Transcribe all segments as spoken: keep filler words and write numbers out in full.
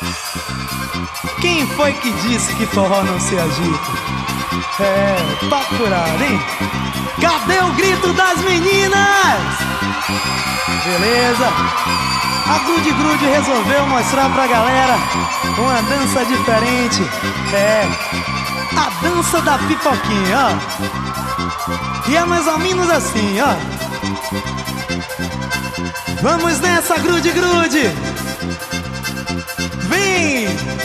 Quem foi que disse que forró não se agita? É, papo furado, hein? Cadê o grito das meninas? Beleza? A Grude Grude resolveu mostrar pra galera uma dança diferente. É, a dança da pipoquinha, ó. E é mais ou menos assim, ó. Vamos nessa, Grude Grude! Vem!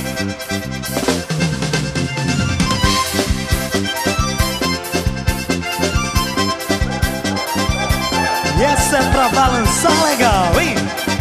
E essa é pra balançar legal, hein?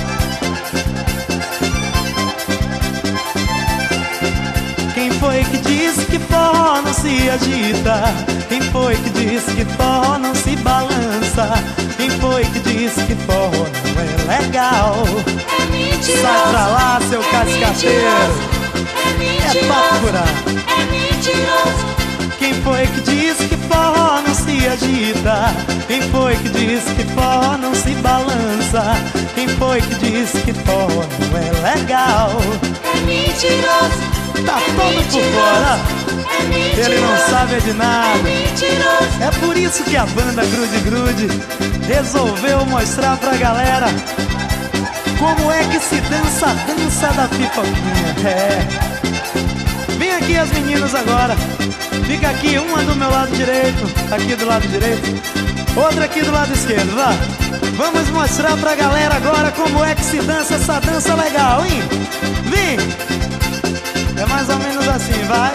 Quem foi que disse que forró não se agita? Quem foi que disse que forró não se balança? Quem foi que disse que forró não é legal? É mentiroso. Sai pra lá, seu cascateiro. É É papo furado. É mentiroso. Quem foi que disse que forró não se agita? Quem foi que disse que forró não se balança? Quem foi que disse que forró não é legal? É mentiroso. Tá todo por fora. É mentiroso. Ele não sabe de É nada. mentiroso. É por isso que a banda Grude Grude resolveu mostrar pra galera como é que se dança a dança da pipoquinha. É. Vem aqui as meninas agora. Fica aqui, uma do meu lado direito, aqui do lado direito, outra aqui do lado esquerdo, vá. Vamos mostrar pra galera agora como é que se dança essa dança legal, hein? Vem! É mais ou menos assim, vai.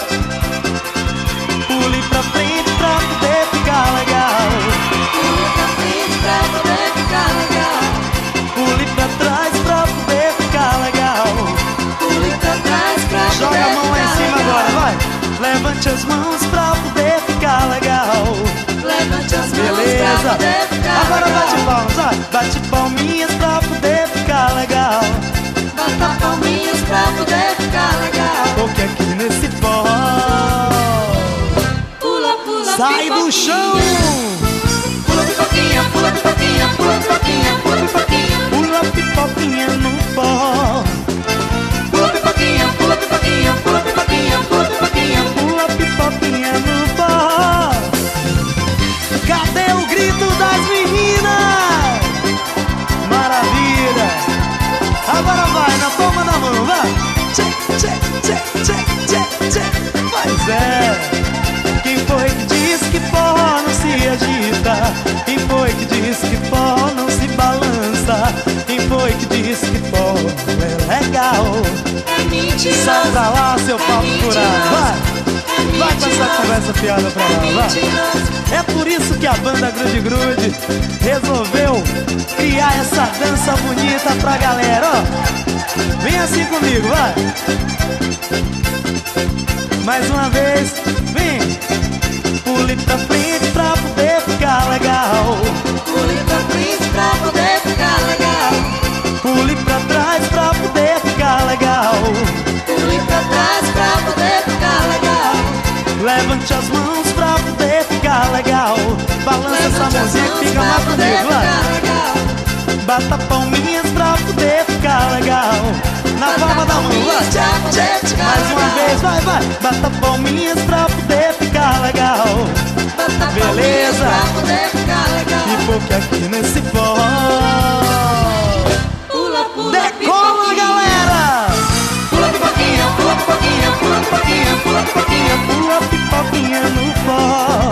Pule pra frente pra poder ficar legal. Pula pra frente pra poder ficar legal. Pule pra trás pra poder ficar legal. Pule pra trás pra Joga poder a mão lá em ficar cima legal. agora, vai. Levante as mãos pra poder ficar legal. Levante as mãos Beleza. pra poder ficar Agora legal. bate palmas, vai. Bate palminhas pra poder ficar legal. Bata palminhas pra poder ficar legal. Porque aqui nesse forró Pula, pula, sai do pipoquinha. chão. Pula pipoquinha, pula pipoquinha, pula pipoquinha, pula pipoquinha. Pula pipoquinha no forró. Pula pipoquinha, pula pipoquinha, pula pipoquinha, pula pipoquinha. Pula pipoquinha no forró. Cadê o grito das meninas? Maravilha. Agora vai, na palma da mão, vai. Tchê, tchê, tchê, tchê, tchê, tchê. Pois é. Quem foi que disse que forró não se agita? Quem foi que disse que forró não se balança? Quem foi que disse que forró não é legal? É mentiroso. Sai pra lá, seu papo furado, vai. Vai com essa conversa fiada pra lá, vai. É por isso que a banda Grude Grude resolveu criar essa dança bonita pra galera, ó. Vem assim comigo, vai. Mais uma vez, vem. Pule pra frente pra poder ficar legal. Pule pra frente pra poder ficar legal. Pule pra trás pra poder ficar legal. Pule pra trás pra poder ficar legal. Levante as mãos pra poder ficar legal. Balança essa mãozinha que fica mais bonito, vai. Bata palminhas pra poder ficar legal. Na palma da mão, vai. Mais uma vez, vai, vai. Bata palminhas pra poder ficar legal. Beleza. Pra poder ficar legal. E porque aqui nesse forró Pula, pula, decola, pipoquinha. galera. Pula pipoquinha, pula pipoquinha, pula pipoquinha, pula pipoquinha. Pula pipoquinha no forró.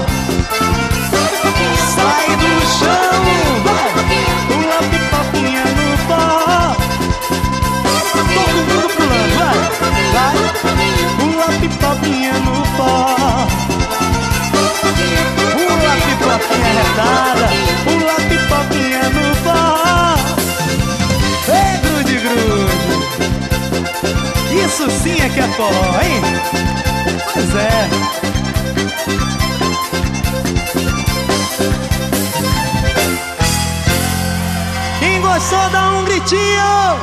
Sai do chão, vai. Pula pipoquinha no forró. Todo mundo pulando, vai. Vai. Pula pipoquinha no forró. Pula pipoquinha retada. Pula pipoquinha no forró. Ei, Grude Grude. Isso sim é que é forró, hein? Pois é. Quem gostou, dá um gritinho.